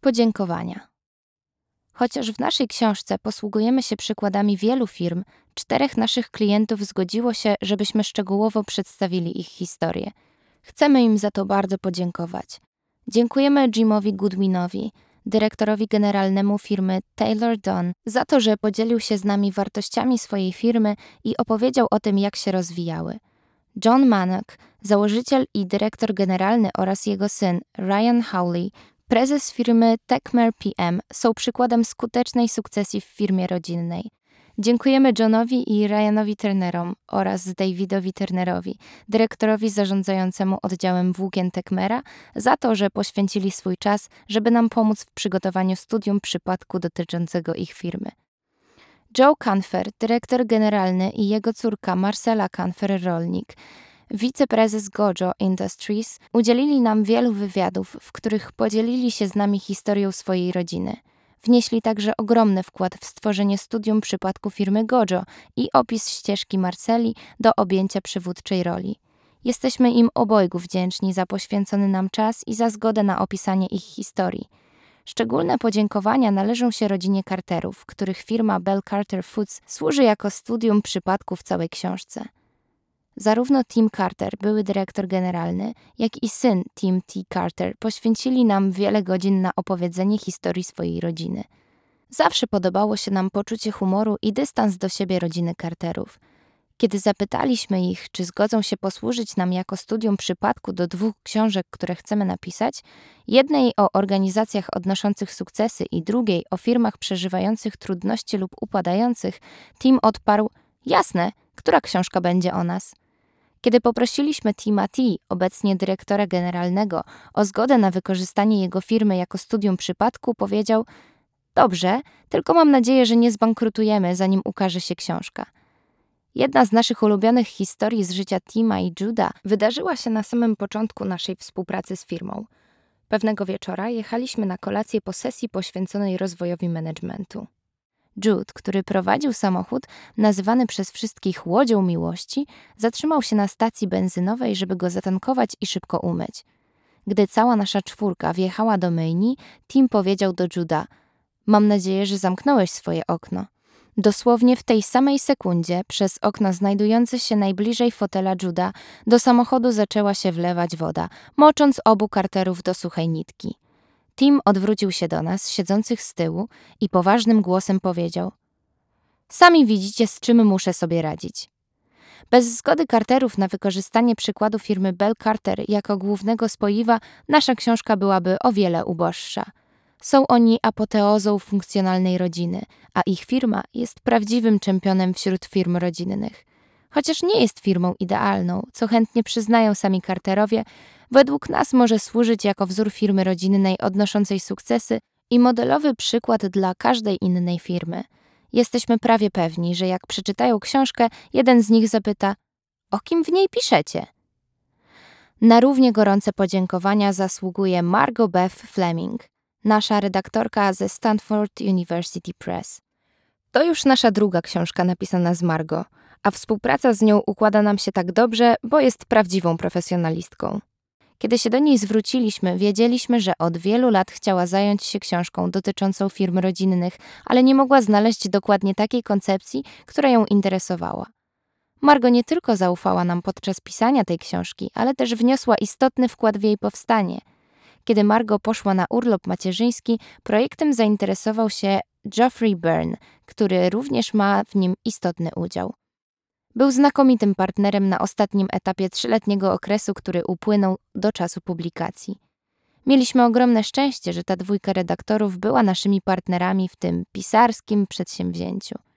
Podziękowania. Chociaż w naszej książce posługujemy się przykładami wielu firm, 4 naszych klientów zgodziło się, żebyśmy szczegółowo przedstawili ich historię. Chcemy im za to bardzo podziękować. Dziękujemy Jimowi Goodwinowi, dyrektorowi generalnemu firmy Taylor Dunn, za to, że podzielił się z nami wartościami swojej firmy i opowiedział o tym, jak się rozwijały. John Manock, założyciel i dyrektor generalny oraz jego syn Ryan Hawley, prezes firmy Techmer PM, są przykładem skutecznej sukcesji w firmie rodzinnej. Dziękujemy Johnowi i Ryanowi Turnerom oraz Davidowi Turnerowi, dyrektorowi zarządzającemu oddziałem włókien Techmera, za to, że poświęcili swój czas, żeby nam pomóc w przygotowaniu studium przypadku dotyczącego ich firmy. Joe Kanfer, dyrektor generalny, i jego córka Marcela Kanfer-Rolnik, wiceprezes Gojo Industries, udzielili nam wielu wywiadów, w których podzielili się z nami historią swojej rodziny. Wnieśli także ogromny wkład w stworzenie studium przypadku firmy Gojo i opis ścieżki Marceli do objęcia przywódczej roli. Jesteśmy im obojgu wdzięczni za poświęcony nam czas i za zgodę na opisanie ich historii. Szczególne podziękowania należą się rodzinie Carterów, których firma Bell Carter Foods służy jako studium przypadku w całej książce. Zarówno Tim Carter, były dyrektor generalny, jak i syn Tim T. Carter poświęcili nam wiele godzin na opowiedzenie historii swojej rodziny. Zawsze podobało się nam poczucie humoru i dystans do siebie rodziny Carterów. Kiedy zapytaliśmy ich, czy zgodzą się posłużyć nam jako studium przypadku do 2 książek, które chcemy napisać, jednej o organizacjach odnoszących sukcesy i drugiej o firmach przeżywających trudności lub upadających, Tim odparł: jasne, która książka będzie o nas? Kiedy poprosiliśmy Tima T., obecnie dyrektora generalnego, o zgodę na wykorzystanie jego firmy jako studium przypadku, powiedział: dobrze, tylko mam nadzieję, że nie zbankrutujemy, zanim ukaże się książka. Jedna z naszych ulubionych historii z życia Tima i Juda wydarzyła się na samym początku naszej współpracy z firmą. Pewnego wieczora jechaliśmy na kolację po sesji poświęconej rozwojowi managementu. Jude, który prowadził samochód nazywany przez wszystkich łodzią miłości, zatrzymał się na stacji benzynowej, żeby go zatankować i szybko umyć. Gdy cała nasza 4 wjechała do myjni, Tim powiedział do Juda: mam nadzieję, że zamknąłeś swoje okno. Dosłownie w tej samej sekundzie przez okno znajdujące się najbliżej fotela Juda do samochodu zaczęła się wlewać woda, mocząc obu Carterów do suchej nitki. Tim odwrócił się do nas, siedzących z tyłu, i poważnym głosem powiedział: sami widzicie, z czym muszę sobie radzić. Bez zgody Carterów na wykorzystanie przykładu firmy Bell Carter jako głównego spoiwa, nasza książka byłaby o wiele uboższa. Są oni apoteozą funkcjonalnej rodziny, a ich firma jest prawdziwym czempionem wśród firm rodzinnych. Chociaż nie jest firmą idealną, co chętnie przyznają sami Carterowie, według nas może służyć jako wzór firmy rodzinnej odnoszącej sukcesy i modelowy przykład dla każdej innej firmy. Jesteśmy prawie pewni, że jak przeczytają książkę, jeden z nich zapyta: o kim w niej piszecie? Na równie gorące podziękowania zasługuje Margot Beth Fleming, nasza redaktorka ze Stanford University Press. To już nasza 2 książka napisana z Margot, a współpraca z nią układa nam się tak dobrze, bo jest prawdziwą profesjonalistką. Kiedy się do niej zwróciliśmy, wiedzieliśmy, że od wielu lat chciała zająć się książką dotyczącą firm rodzinnych, ale nie mogła znaleźć dokładnie takiej koncepcji, która ją interesowała. Margot nie tylko zaufała nam podczas pisania tej książki, ale też wniosła istotny wkład w jej powstanie. Kiedy Margot poszła na urlop macierzyński, projektem zainteresował się Geoffrey Byrne, który również ma w nim istotny udział. Był znakomitym partnerem na ostatnim etapie 3-letniego okresu, który upłynął do czasu publikacji. Mieliśmy ogromne szczęście, że ta 2 redaktorów była naszymi partnerami w tym pisarskim przedsięwzięciu.